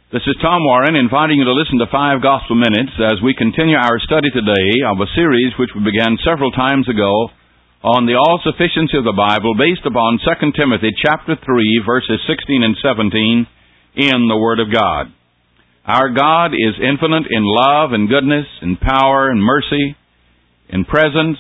This is Tom Warren inviting you to listen to 5 Gospel Minutes as we continue our study today of a series which we began several times ago on the all-sufficiency of the Bible based upon 2 Timothy chapter 3, verses 16 and 17 in the Word of God. Our God is infinite in love and goodness and power and mercy and presence,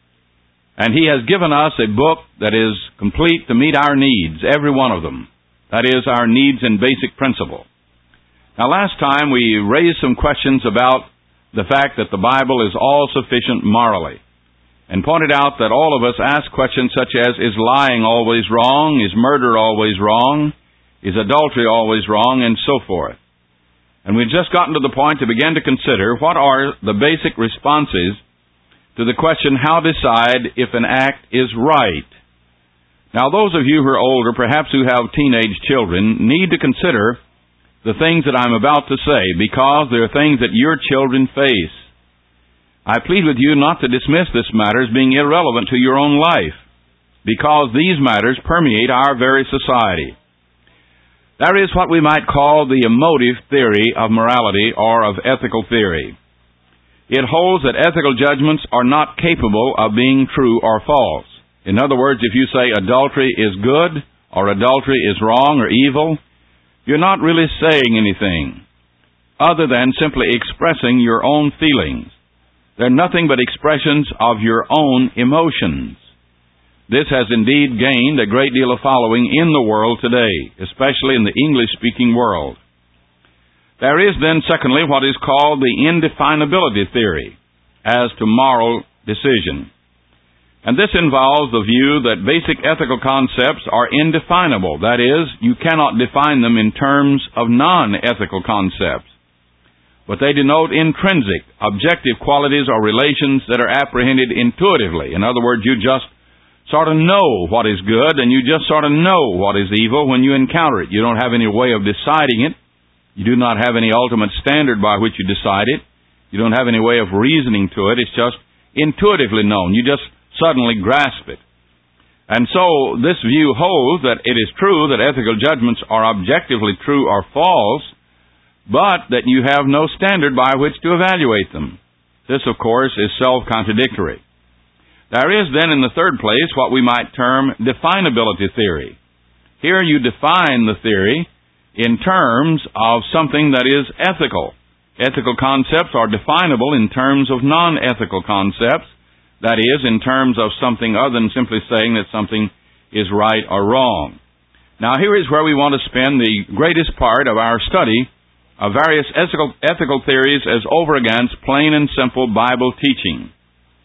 and He has given us a book that is complete to meet our needs, every one of them. That is, our needs in basic principle. Now, last time we raised some questions about the fact that the Bible is all-sufficient morally, and pointed out that all of us ask questions such as, is lying always wrong? Is murder always wrong? Is adultery always wrong? And so forth. And we've just gotten to the point to begin to consider what are the basic responses to the question, how decide if an act is right? Now, those of you who are older, perhaps who have teenage children, need to consider the things that I'm about to say, because there are things that your children face. I plead with you not to dismiss this matter as being irrelevant to your own life, because these matters permeate our very society. There is what we might call the emotive theory of morality or of ethical theory. It holds that ethical judgments are not capable of being true or false. In other words, if you say adultery is good or adultery is wrong or evil, you're not really saying anything other than simply expressing your own feelings. They're nothing but expressions of your own emotions. This has indeed gained a great deal of following in the world today, especially in the English-speaking world. There is then, secondly, what is called the indefinability theory as to moral decision. And this involves the view that basic ethical concepts are indefinable. That is, you cannot define them in terms of non-ethical concepts. But they denote intrinsic, objective qualities or relations that are apprehended intuitively. In other words, you just sort of know what is good and you just sort of know what is evil when you encounter it. You don't have any way of deciding it. You do not have any ultimate standard by which you decide it. You don't have any way of reasoning to it. It's just intuitively known. You just suddenly grasp it. And so this view holds that it is true that ethical judgments are objectively true or false, but that you have no standard by which to evaluate them. This, of course, is self-contradictory. There is then, in the third place, what we might term definability theory. Here you define the theory in terms of something that is ethical. Ethical concepts are definable in terms of non-ethical concepts. That is, in terms of something other than simply saying that something is right or wrong. Now, here is where we want to spend the greatest part of our study of various ethical theories as over against plain and simple Bible teaching.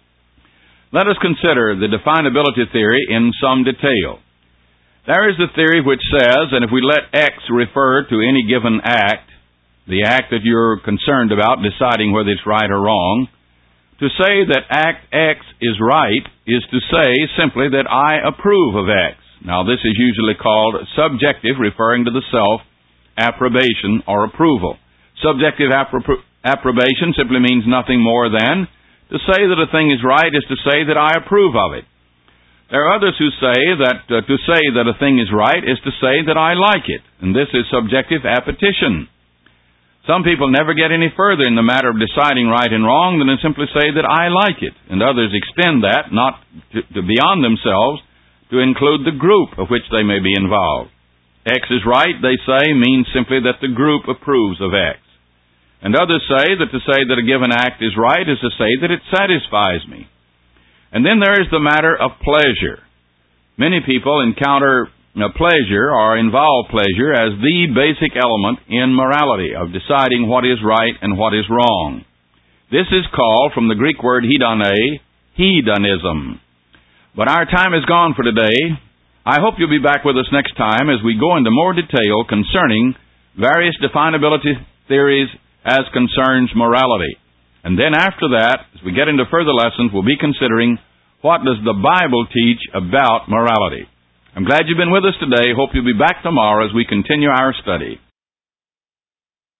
Let us consider the definability theory in some detail. There is the theory which says, and if we let X refer to any given act, the act that you're concerned about, deciding whether it's right or wrong, to say that act X is right is to say simply that I approve of X. Now, this is usually called subjective, referring to the self, approbation or approval. Subjective approbation simply means nothing more than to say that a thing is right is to say that I approve of it. There are others who say that to say that a thing is right is to say that I like it, and this is subjective appetition. Some people never get any further in the matter of deciding right and wrong than to simply say that I like it. And others extend that, not to beyond themselves, to include the group of which they may be involved. X is right, they say, means simply that the group approves of X. And others say that to say that a given act is right is to say that it satisfies me. And then there is the matter of pleasure. Many people encounter pleasure or involve pleasure as the basic element in morality of deciding what is right and what is wrong. This is called, from the Greek word hedone, hedonism. But our time is gone for today. I hope you'll be back with us next time as we go into more detail concerning various definability theories as concerns morality. And then after that, as we get into further lessons, we'll be considering what does the Bible teach about morality. I'm glad you've been with us today. Hope you'll be back tomorrow as we continue our study.